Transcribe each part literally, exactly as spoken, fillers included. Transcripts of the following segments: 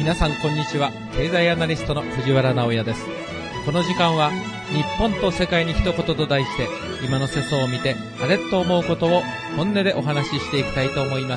皆さんこんにちは。経済アナリストの藤原直也です。この時間は日本と世界に一言と題して、今の世相を見てあれと思うことを本音でお話ししていきたいと思います。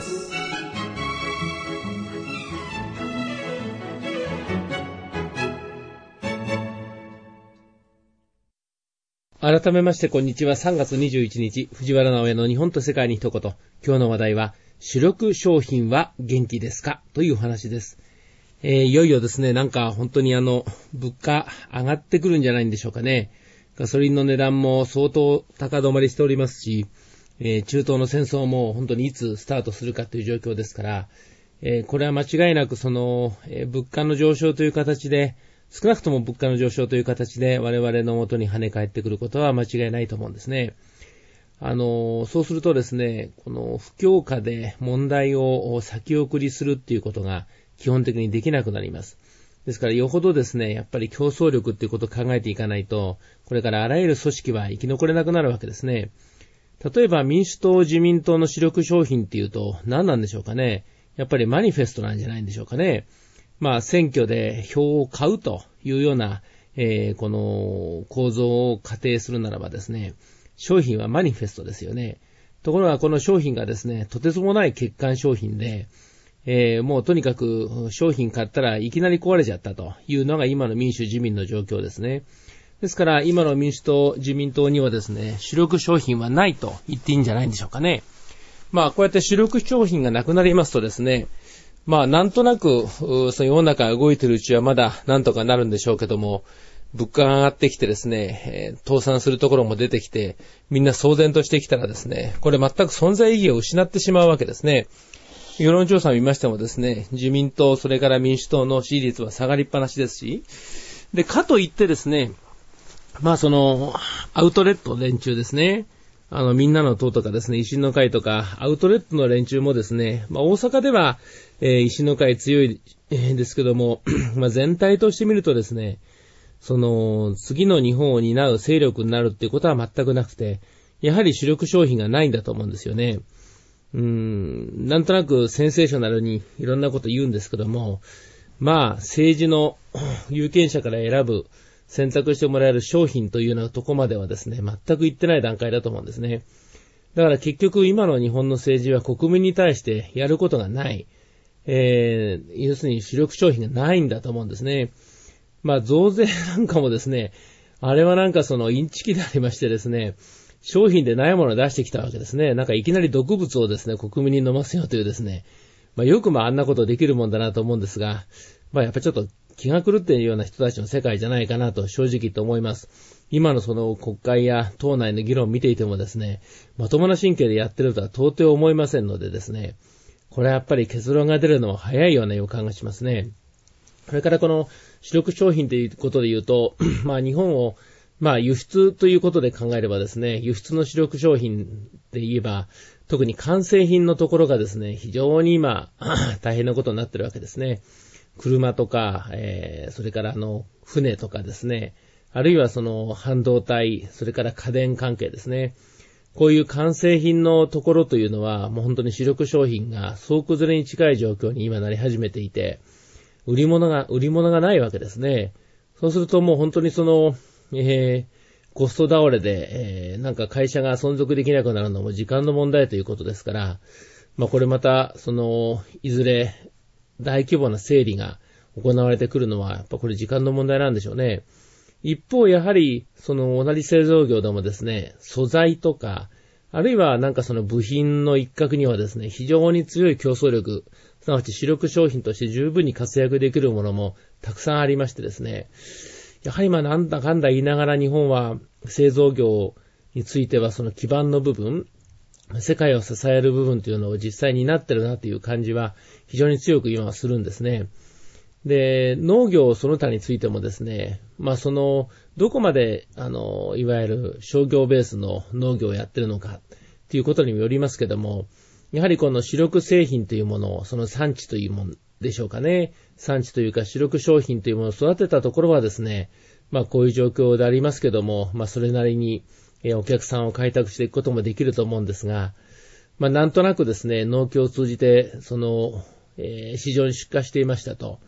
改めましてこんにちは。さんがつにじゅういちにち、藤原直也の日本と世界に一言。今日の話題は、主力商品は元気ですかという話です。えー、いよいよですね、なんか本当にあの、物価上がってくるんじゃないんでしょうかね。ガソリンの値段も相当高止まりしておりますし、えー、中東の戦争も本当にいつスタートするかという状況ですから、えー、これは間違いなくその、えー、物価の上昇という形で、少なくとも物価の上昇という形で我々の元に跳ね返ってくることは間違いないと思うんですね。あの、そうするとですね、この不況下で問題を先送りするっていうことが基本的にできなくなります。ですからよほどですね、やっぱり競争力っていうことを考えていかないと、これからあらゆる組織は生き残れなくなるわけですね。例えば民主党、自民党の主力商品っていうと何なんでしょうかね。やっぱりマニフェストなんじゃないんでしょうかね。まあ選挙で票を買うというような、えー、この構造を仮定するならばですね、商品はマニフェストですよね。ところがこの商品がですね、とてつもない欠陥商品で、えー、もうとにかく商品買ったらいきなり壊れちゃったというのが今の民主自民の状況ですね。ですから今の民主党、自民党にはですね、主力商品はないと言っていいんじゃないんでしょうかね。まあこうやって主力商品がなくなりますとですね、まあなんとなくその世の中が動いているうちはまだなんとかなるんでしょうけども、物価が上がってきてですね、えー、倒産するところも出てきて、みんな騒然としてきたらですね、これ全く存在意義を失ってしまうわけですね。世論調査を見ましてもですね、自民党、それから民主党の支持率は下がりっぱなしですし、で、かといってですね、まあその、アウトレット連中ですね、あの、みんなの党とかですね、維新の会とか、アウトレットの連中もですね、まあ大阪では、えー、維新の会強い、えー、ですけども、まあ全体として見るとですね、その、次の日本を担う勢力になるっていうことは全くなくて、やはり主力商品がないんだと思うんですよね。うーん、なんとなくセンセーショナルにいろんなこと言うんですけども、まあ政治の有権者から選ぶ、選択してもらえる商品というようなとこまではですね、全く言ってない段階だと思うんですね。だから結局今の日本の政治は国民に対してやることがない、えー、要するに主力商品がないんだと思うんですね。まあ増税なんかもですね、あれはなんかそのインチキでありましてですね、商品でないものを出してきたわけですね。なんかいきなり毒物をですね、国民に飲ますよというですね、まあよくまああんなことできるもんだなと思うんですが、まあやっぱりちょっと気が狂っているような人たちの世界じゃないかなと正直と思います。今のその国会や党内の議論を見ていてもですね、まともな神経でやってるとは到底思いませんのでですね、これはやっぱり結論が出るのは早いような予感がしますね。それからこの主力商品ということで言うと、まあ日本をまあ輸出ということで考えればですね、輸出の主力商品で言えば、特に完成品のところがですね、非常に今大変なことになってるわけですね。車とか、えー、それからあの船とかですね、あるいはその半導体、それから家電関係ですね。こういう完成品のところというのはもう本当に主力商品が総崩れに近い状況に今なり始めていて、売り物が、売り物がないわけですね。そうするともう本当にその、えー、コスト倒れで、えー、なんか会社が存続できなくなるのも時間の問題ということですから、まあこれまた、その、いずれ大規模な整理が行われてくるのは、やっぱこれ時間の問題なんでしょうね。一方、やはり、その同じ製造業でもですね、素材とか、あるいはなんかその部品の一角にはですね、非常に強い競争力、すなわち主力商品として十分に活躍できるものもたくさんありましてですね、やはりまあなんだかんだ言いながら日本は製造業についてはその基盤の部分、世界を支える部分というのを実際になってるなという感じは非常に強く今はするんですね。で、農業その他についてもですね、まあその、どこまで、あの、いわゆる商業ベースの農業をやってるのかということにもよりますけども、やはりこの主力製品というものを、その産地というものでしょうかね。産地というか主力商品というものを育てたところはですね、まあこういう状況でありますけども、まあそれなりにお客さんを開拓していくこともできると思うんですが、まあなんとなくですね、農協を通じて、その、えー、市場に出荷していましたと。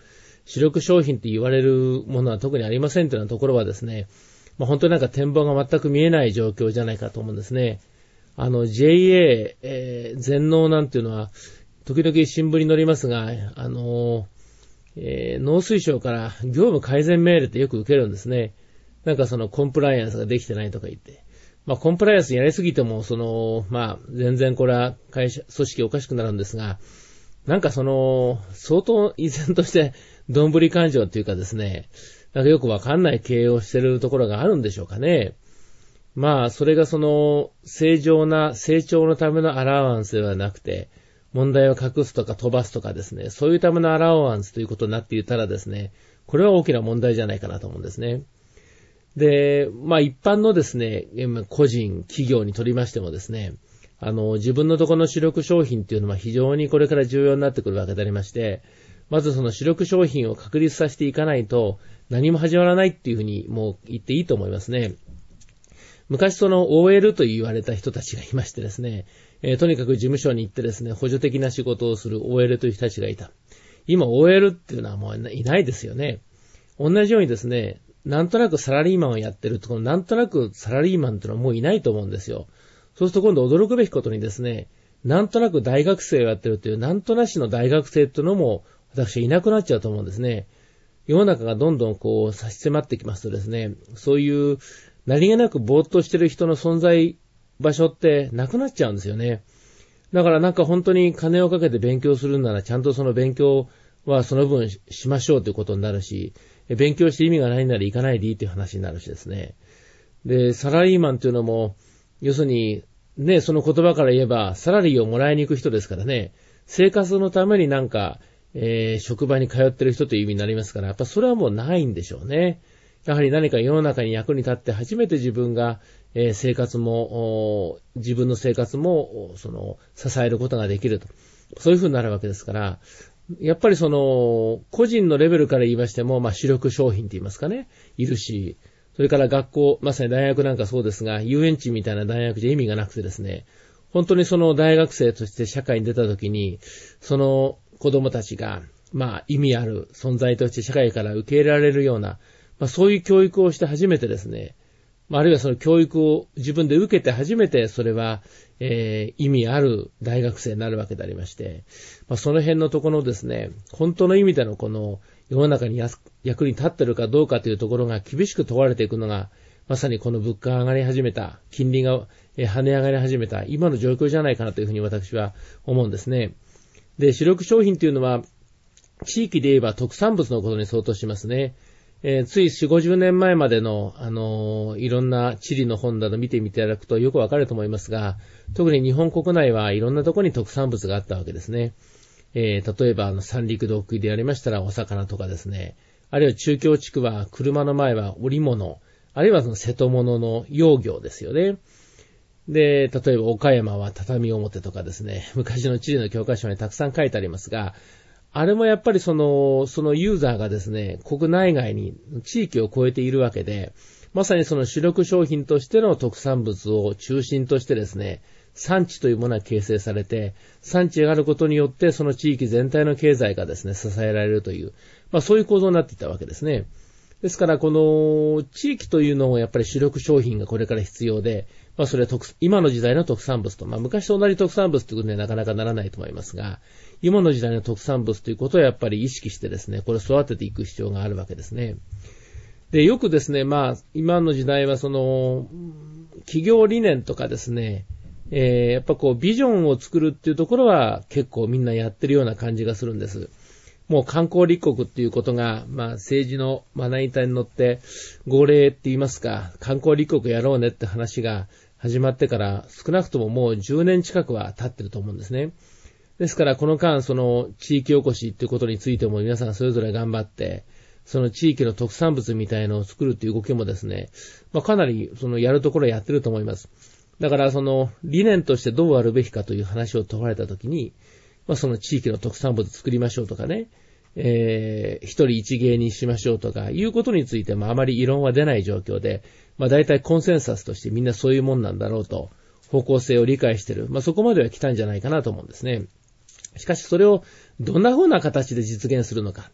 主力商品って言われるものは特にありませんというようなところはですね、まあ、本当になんか展望が全く見えない状況じゃないかと思うんですね。あの ジェイエー、えー、全農なんていうのは時々新聞に載りますが、あの、えー、農水省から業務改善命令ってよく受けるんですね。なんかそのコンプライアンスができてないとか言って。まあコンプライアンスやりすぎても、その、まあ全然これは会社、組織おかしくなるんですが、なんかその、相当依然としてどんぶり勘定っていうかですね、なんかよくわかんない経営をしてるところがあるんでしょうかね。まあそれがその、正常な成長のためのアラウアンスではなくて、問題を隠すとか飛ばすとかですね、そういうためのアラウアンスということになっていたらですね、これは大きな問題じゃないかなと思うんですね。で、まあ一般のですね、個人、企業にとりましてもですね、あの、自分のところの主力商品っていうのは非常にこれから重要になってくるわけでありまして、まずその主力商品を確立させていかないと何も始まらないっていうふうにもう言っていいと思いますね。昔その オーエル と言われた人たちがいましてですね、えー、とにかく事務所に行ってですね、補助的な仕事をする オーエル という人たちがいた。今 オーエル っていうのはもういないですよね。同じようにですね、なんとなくサラリーマンをやってるところ、なんとなくサラリーマンっていうのはもういないと思うんですよ。そうすると今度驚くべきことにですね、なんとなく大学生をやってるという、なんとなしの大学生っていうのも私はいなくなっちゃうと思うんですね。世の中がどんどんこう差し迫ってきますとですね、そういう何気なくぼーっとしてる人の存在場所ってなくなっちゃうんですよね。だからなんか本当に金をかけて勉強するならちゃんとその勉強はその分しましょうということになるし、勉強して意味がないなら行かないでいいという話になるしですね。で、サラリーマンというのも、要するにね、その言葉から言えばサラリーをもらいに行く人ですからね、生活のためになんか、えー、職場に通ってる人という意味になりますから、やっぱそれはもうないんでしょうね。やはり何か世の中に役に立って初めて自分が、えー、生活も、自分の生活も、その、支えることができると。そういうふうになるわけですから、やっぱりその、個人のレベルから言いましても、まあ主力商品って言いますかね、いるし、それから学校、まさに大学なんかそうですが、遊園地みたいな大学じゃ意味がなくてですね、本当にその大学生として社会に出たときに、その子供たちが、まあ意味ある存在として社会から受け入れられるような、まあそういう教育をして初めてですね、あるいはその教育を自分で受けて初めてそれは、えー、意味ある大学生になるわけでありまして、まあ、その辺のところのですね、本当の意味でのこの世の中に役に立ってるかどうかというところが厳しく問われていくのが、まさにこの物価が上がり始めた、金利が跳ね上がり始めた今の状況じゃないかなというふうに私は思うんですね。で、主力商品というのは地域で言えば特産物のことに相当しますね。えー、ついよんじゅう、ごじゅうねんまえまでの、あのー、いろんな地理の本など見てみていただくとよくわかると思いますが、特に日本国内はいろんなところに特産物があったわけですね。えー、例えばあの三陸道区でやりましたらお魚とかですね、あるいは中京地区は車の前は織物、あるいはその瀬戸物の養業ですよね。で、例えば岡山は畳表とかですね、昔の地理の教科書にたくさん書いてありますが、あれもやっぱりその、そのユーザーがですね、国内外に地域を超えているわけで、まさにその主力商品としての特産物を中心としてですね、産地というものが形成されて、産地があることによってその地域全体の経済がですね、支えられるという、まあそういう構造になっていたわけですね。ですからこの地域というのもやっぱり主力商品がこれから必要で、まあそれは特今の時代の特産物と、まあ昔と同じ特産物ということにはなかなかならないと思いますが、今の時代の特産物ということをやっぱり意識してですね、これを育てていく必要があるわけですね。で、よくですね、まあ今の時代はその企業理念とかですね、えー、やっぱこうビジョンを作るっていうところは結構みんなやってるような感じがするんです。もう観光立国っていうことが、まあ政治のまな板に乗って号令って言いますか、観光立国やろうねって話が始まってから少なくとももうじゅうねん近くは経ってると思うんですね。ですからこの間その地域おこしっていうことについても皆さんそれぞれ頑張って、その地域の特産物みたいのを作るっていう動きもですね、まあかなりそのやるところやってると思います。だからその理念としてどうあるべきかという話を問われたときに、まあその地域の特産物作りましょうとかね、えー、一人一芸にしましょうとかいうことについてもあまり異論は出ない状況で、まあ大体コンセンサスとしてみんなそういうもんなんだろうと方向性を理解している。まあそこまでは来たんじゃないかなと思うんですね。しかしそれをどんな風な形で実現するのか。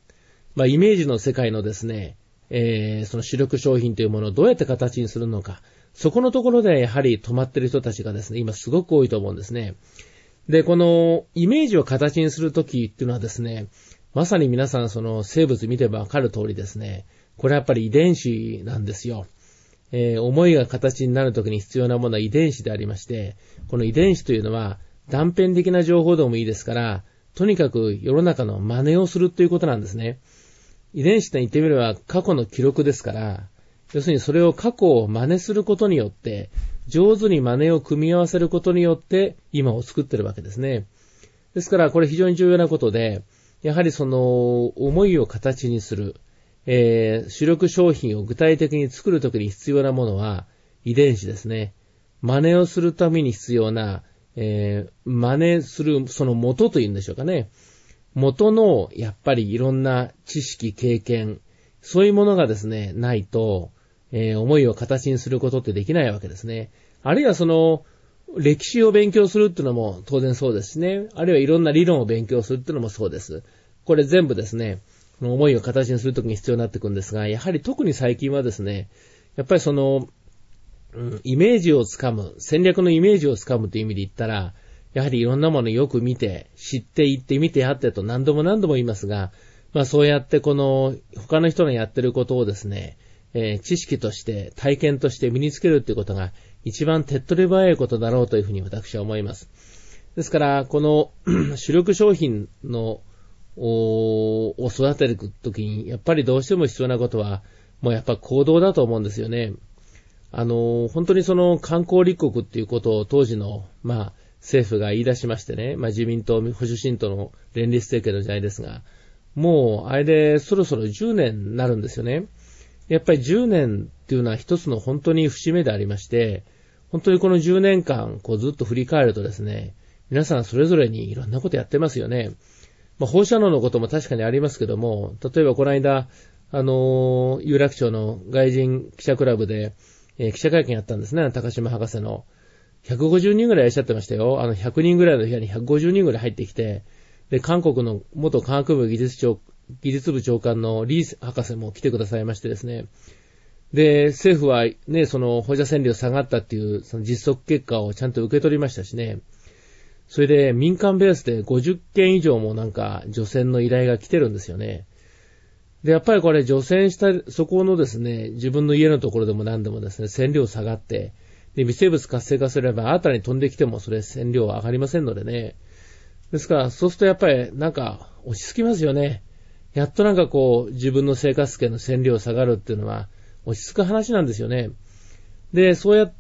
まあ、イメージの世界のですね、えー、その主力商品というものをどうやって形にするのか、そこのところでやはり止まっている人たちがですね、今すごく多いと思うんですね。で、このイメージを形にするときっていうのはですね、まさに皆さんその生物見ればわかる通りですね、これやっぱり遺伝子なんですよ。えー、思いが形になるときに必要なものは遺伝子でありまして、この遺伝子というのは断片的な情報でもいいですから、とにかく世の中の真似をするということなんですね。遺伝子って言ってみれば過去の記録ですから、要するにそれを過去を真似することによって、上手に真似を組み合わせることによって今を作ってるわけですね。ですからこれ非常に重要なことで、やはりその思いを形にする、えー、主力商品を具体的に作るときに必要なものは遺伝子ですね。真似をするために必要な、えー、真似するその元というんでしょうかね。元のやっぱりいろんな知識、経験、そういうものがですね、ないと、えー、思いを形にすることってできないわけですね。あるいはその歴史を勉強するっていうのも当然そうですしね。あるいはいろんな理論を勉強するっていうのもそうです。これ全部ですね、思いを形にするときに必要になってくるんですが、やはり特に最近はですね、やっぱりその、うん、イメージをつかむ、戦略のイメージをつかむという意味で言ったら、やはりいろんなものをよく見て、知っていって見てやってと何度も何度も言いますが、まあそうやってこの他の人のやってることをですね、えー、知識として体験として身につけるっていうことが一番手っ取り早いことだろうというふうに私は思います。ですからこの主力商品のを育てるときにやっぱりどうしても必要なことはもうやっぱ行動だと思うんですよね。あの本当にその観光立国っていうことを当時のまあ政府が言い出しましてね、まあ自民党、保守新党の連立政権の時代ですが、もうあれでそろそろじゅうねんになるんですよね。やっぱりじゅうねんっていうのは一つの本当に節目でありまして、本当にこのじゅうねんかんこうずっと振り返るとですね、皆さんそれぞれにいろんなことやってますよね。まあ放射能のことも確かにありますけども、例えばこの間、あのー、有楽町の外人記者クラブで、えー、記者会見やったんですね、高島博士の。ひゃくごじゅうにんぐらいいらっしゃってましたよ。あのひゃくにんぐらいの部屋にひゃくごじゅうにんぐらい入ってきて、で、韓国の元科学部技術長、技術部長官のリー博士も来てくださいましてですね。で、政府はね、その放射線量下がったっていうその実測結果をちゃんと受け取りましたしね。それで民間ベースでごじゅっけん以上もなんか除染の依頼が来てるんですよね。で、やっぱりこれ除染した、そこのですね、自分の家のところでも何でもですね、線量下がって、で、微生物活性化すれば、新たに飛んできてもそれ線量は上がりませんのでね。ですから、そうするとやっぱりなんか落ち着きますよね。やっとなんかこう、自分の生活圏の線量下がるっていうのは落ち着く話なんですよね。で、そうやって、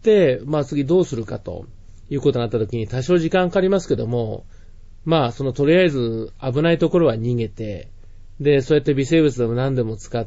まあ次どうするかということになった時に多少時間かかりますけども、まあそのとりあえず危ないところは逃げて、で、そうやって微生物でも何でも使って、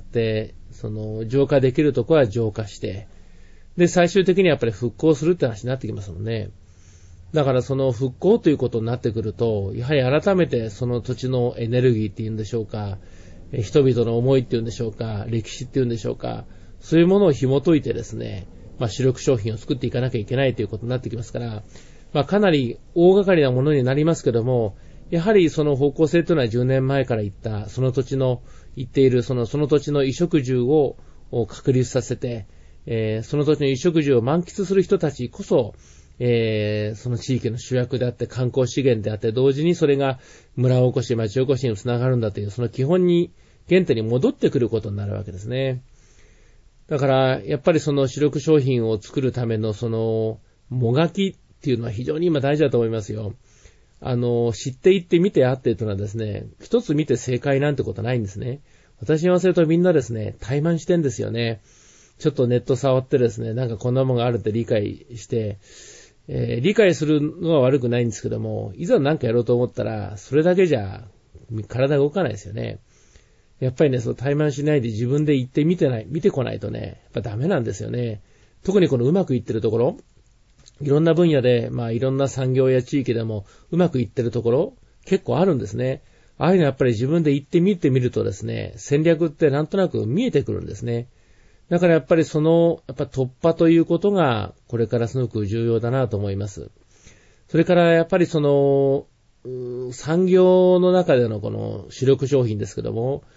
その浄化できるところは浄化して、で、最終的にやっぱり復興するって話になってきますもんね。だからその復興ということになってくると、やはり改めてその土地のエネルギーっていうんでしょうか、人々の思いっていうんでしょうか、歴史っていうんでしょうか、そういうものを紐解いてですね、まあ主力商品を作っていかなきゃいけないということになってきますから、まあかなり大掛かりなものになりますけども、やはりその方向性というのはじゅうねんまえから言ったその土地の言っているそのその土地の衣食住を確立させて、えー、その土地の衣食住を満喫する人たちこそ、えー、その地域の主役であって観光資源であって同時にそれが村おこし町おこしにつながるんだというその基本に原点に戻ってくることになるわけですね。だからやっぱりその主力商品を作るためのそのもがきっていうのは非常に今大事だと思いますよ。あの知っていって見てあってというのはですね、一つ見て正解なんてことないんですね。私に言わせるとみんなですね、怠慢してんですよね。ちょっとネット触ってですね、なんかこんなものがあるって理解して、えー、理解するのは悪くないんですけども、いざなんかやろうと思ったら、それだけじゃ体が動かないですよね。やっぱりね、そう怠慢しないで自分で行って見てない、見てこないとね、やっぱダメなんですよね。特にこのうまくいってるところ、いろんな分野で、まあいろんな産業や地域でもうまくいってるところ、結構あるんですね。ああいうのやっぱり自分で行ってみてみるとですね、戦略ってなんとなく見えてくるんですね。だからやっぱりその、やっぱ突破ということが、これからすごく重要だなと思います。それからやっぱりその、産業の中でのこの主力商品ですけども、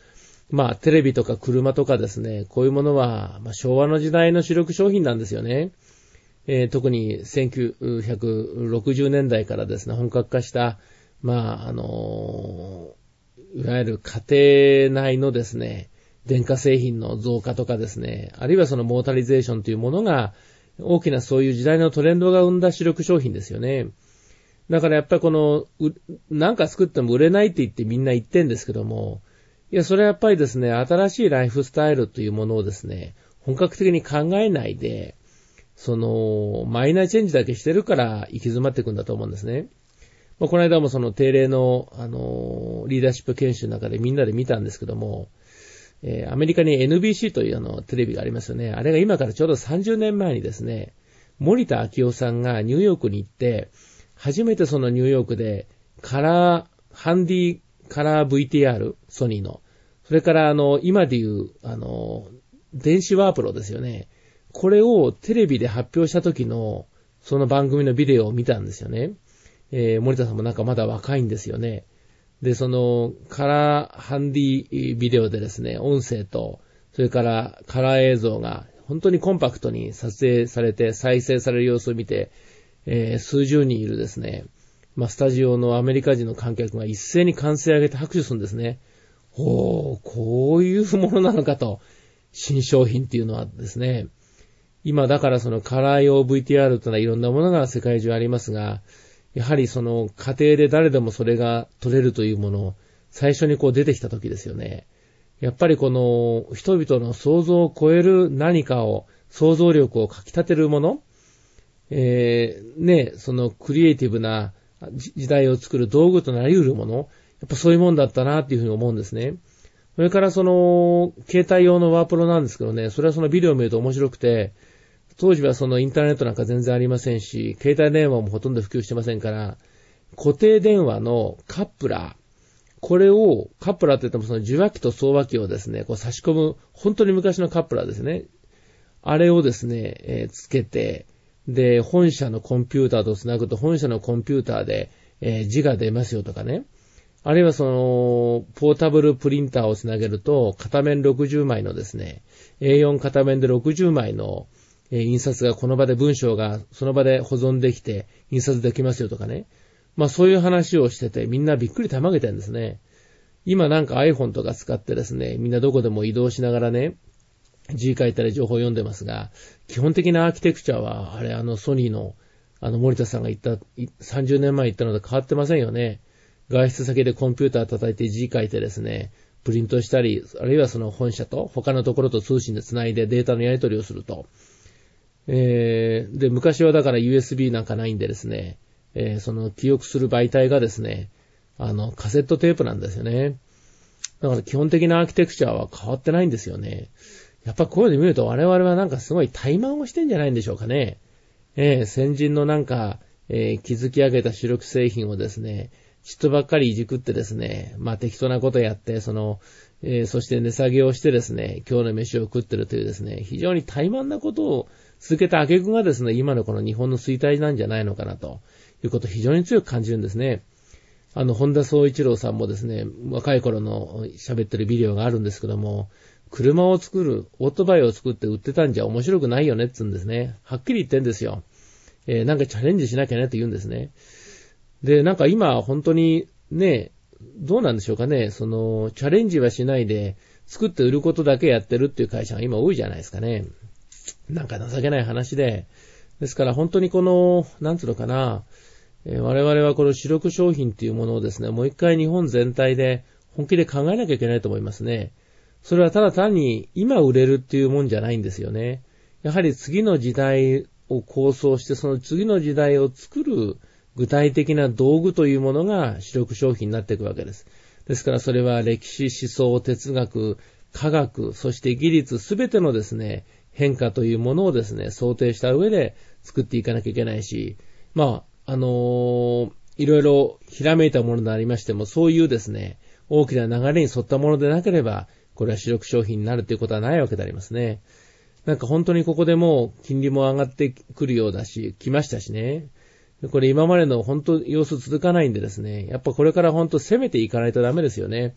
まあテレビとか車とかですね、こういうものは、まあ、昭和の時代の主力商品なんですよね。えー、特にせんきゅうひゃくろくじゅうねんだいからですね、本格化した、まあ、あのー、いわゆる家庭内のですね、電化製品の増加とかですね、あるいはそのモータリゼーションというものが、大きなそういう時代のトレンドが生んだ主力商品ですよね。だからやっぱりこの、なんか作っても売れないって言ってみんな言ってんですけども、いや、それはやっぱりですね、新しいライフスタイルというものをですね、本格的に考えないで、その、マイナーチェンジだけしてるから行き詰まっていくんだと思うんですね。まあ、この間もその定例の、あの、リーダーシップ研修の中でみんなで見たんですけども、えー、アメリカに エヌビーシー というあの、テレビがありますよね。あれが今からちょうどさんじゅうねんまえにですね、森田昭夫さんがニューヨークに行って、初めてそのニューヨークでカラー、ハンディカラー ブイティーアール、ソニーの。それからあの、今でいう、あの、電子ワープロですよね。これをテレビで発表した時の、その番組のビデオを見たんですよね。えー、森田さんもなんかまだ若いんですよね。で、そのカラーハンディビデオでですね、音声と、それからカラー映像が本当にコンパクトに撮影されて再生される様子を見て、えー、数十人いるですね、まあ、スタジオのアメリカ人の観客が一斉に歓声を上げて拍手するんですね。おー、こういうものなのかと、新商品っていうのはですね、今だからそのカラー用 ブイティーアール というのはいろんなものが世界中ありますが、やはりその家庭で誰でもそれが取れるというものを最初にこう出てきた時ですよね。やっぱりこの人々の想像を超える何かを、想像力をかき立てるもの、えー、ね、そのクリエイティブな時代を作る道具となり得るもの、やっぱそういうもんだったなっていうふうに思うんですね。それからその携帯用のワープロなんですけどね、それはそのビデオを見ると面白くて、当時はそのインターネットなんか全然ありませんし、携帯電話もほとんど普及してませんから、固定電話のカップラー、これを、カップラーって言ってもその受話器と送話器をですね、こう差し込む、本当に昔のカップラーですね。あれをですね、えー、つけて、で、本社のコンピューターとつなぐと、本社のコンピューターで、えー、字が出ますよとかね。あるいはその、ポータブルプリンターをつなげると、片面ろくじゅうまいのですね、エーよん 片面でろくじゅうまいの、えー、印刷がこの場で文章がその場で保存できて、印刷できますよとかね。まあそういう話をしてて、みんなびっくりたまげてるんですね。今なんか iPhone とか使ってですね、みんなどこでも移動しながらね、字書いたり情報を読んでますが、基本的なアーキテクチャは、あれあのソニーの、あの森田さんが言った、さんじゅうねんまえ言ったので変わってませんよね。外出先でコンピューター叩いて字書いてですね、プリントしたり、あるいはその本社と他のところと通信でつないでデータのやり取りをすると。えー、で、昔はだから ユーエスビー なんかないんでですね、えー、その記憶する媒体がですね、あの、カセットテープなんですよね。だから基本的なアーキテクチャは変わってないんですよね。やっぱこういうの見ると我々はなんかすごい怠慢をしてんじゃないんでしょうかね。えー、先人のなんか、えー、築き上げた主力製品をですね、ちっとばっかりいじくってですね、まあ適当なことやって、その、えー、そして値下げをしてですね、今日の飯を食ってるというですね、非常に怠慢なことを続けた挙句がですね、今のこの日本の衰退なんじゃないのかなということを非常に強く感じるんですね。あの、本田宗一郎さんもですね、若い頃の喋ってるビデオがあるんですけども、車を作る、オートバイを作って売ってたんじゃ面白くないよねって言うんですね。はっきり言ってんですよ。えー、なんかチャレンジしなきゃねって言うんですね。で、なんか今本当にね、どうなんでしょうかね、その、チャレンジはしないで、作って売ることだけやってるっていう会社が今多いじゃないですかね。なんか情けない話で。ですから本当にこの、なんつうのかな、えー、我々はこの主力商品っていうものをですね、もう一回日本全体で本気で考えなきゃいけないと思いますね。それはただ単に今売れるっていうもんじゃないんですよね。やはり次の時代を構想して、その次の時代を作る具体的な道具というものが主力商品になっていくわけです。ですからそれは歴史、思想、哲学、科学、そして技術すべてのですね、変化というものをですね、想定した上で作っていかなきゃいけないし、まあ、あのー、いろいろひらめいたものでありましても、そういうですね、大きな流れに沿ったものでなければ、これは主力商品になるということはないわけでありますね。なんか本当にここでもう金利も上がってくるようだし、来ましたしね。これ今までの本当様子続かないんでですね、やっぱこれから本当攻めていかないとダメですよね。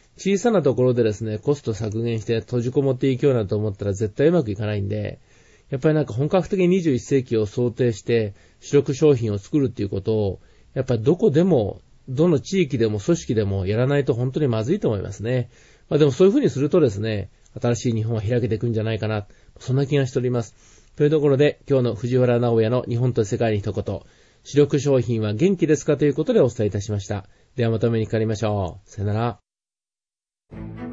小さなところでですね、コスト削減して閉じこもっていきようなと思ったら絶対うまくいかないんで、やっぱりなんか本格的ににじゅういっ世紀を想定して主力商品を作るっていうことを、やっぱりどこでも、どの地域でも組織でもやらないと本当にまずいと思いますね。まあでもそういうふうにするとですね、新しい日本は開けていくんじゃないかな、そんな気がしております。というところで、今日の藤原直也の日本と世界に一言、主力商品は元気ですかということでお伝えいたしました。ではまたお目にかかりましょう。さよなら。